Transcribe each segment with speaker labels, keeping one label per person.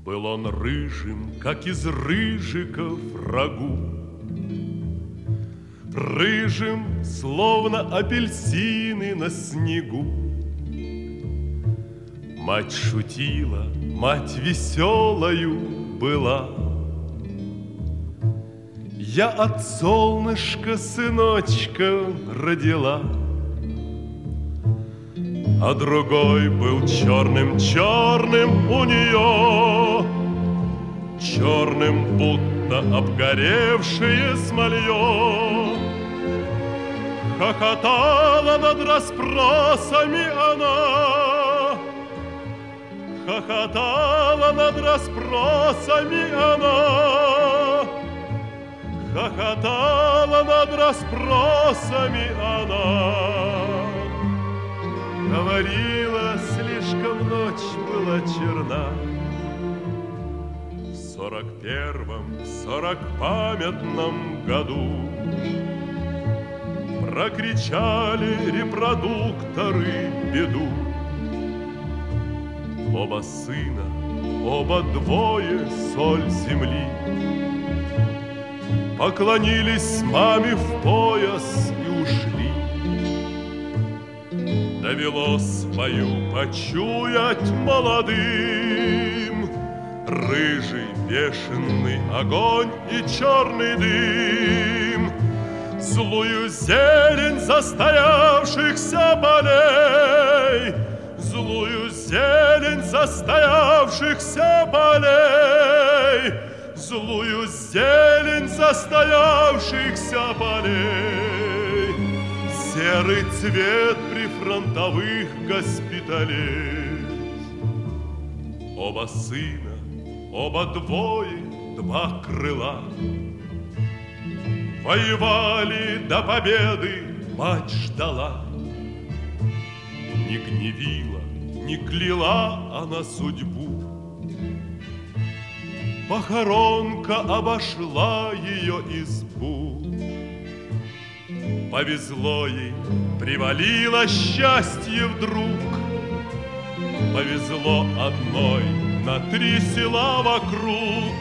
Speaker 1: Был он рыжим, как из рыжиков рагу, рыжим, словно апельсины на снегу. Мать шутила, мать веселою была. Я от солнышка сыночка родила, а другой был черным-черным у нее, черным, будто обгоревшее смолье. Хохотала над расспросами она, хохотала над расспросами она, хохотала над расспросами она. Говорила, слишком ночь была черна. В 41-м, 40-памятном году прокричали репродукторы беду. Оба сына, оба двое соль земли, поклонились маме в пояс и ушли. Довелось свою почуять молодым рыжий бешеный огонь и черный дым, злую зелень застоявшихся полей, злую зелень застоявшихся полей, злую зелень застоявшихся полей, серый цвет прифронтовых госпиталей. Оба сына, оба двое, два крыла, воевали до победы, мать ждала. Не гневила, не кляла она судьбу, похоронка обошла ее избу. Повезло ей, привалило счастье вдруг, повезло одной на 3 села вокруг.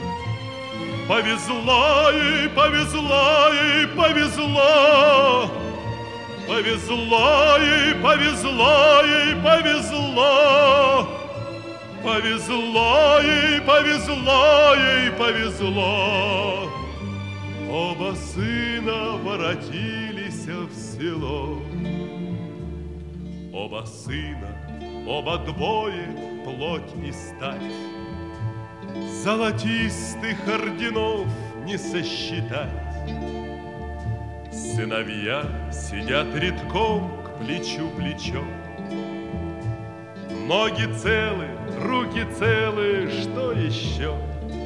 Speaker 1: Повезло ей, повезло ей, повезло, повезло ей, повезло ей, повезло, повезло ей, повезло ей, повезло. Оба сына воротились в село. Оба сына, оба двое, плоть и стать, золотистых орденов не сосчитать. Сыновья сидят редком к плечу плечо, ноги целы, руки целы, что еще?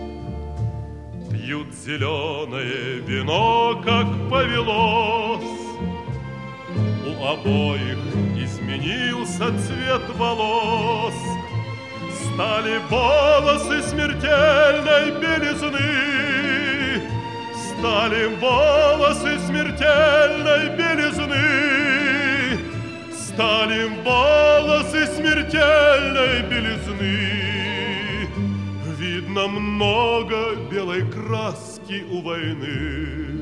Speaker 1: Пьют зеленое вино, как повелось. У обоих изменился цвет волос, стали волосы смертельной белизны, стали волосы смертельной белизны, стали волосы смертельной белизны. Видно много белой краски у войны.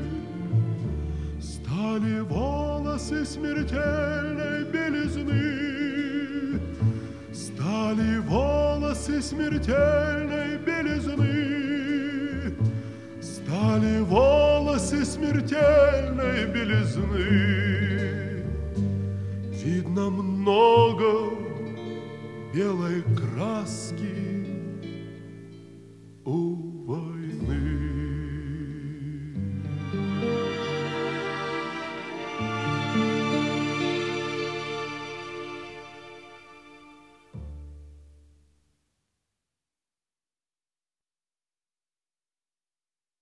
Speaker 1: Стали волосы смертельной белизны, стали волосы смертельной белизны, стали волосы смертельной белизны. Видно много белой краски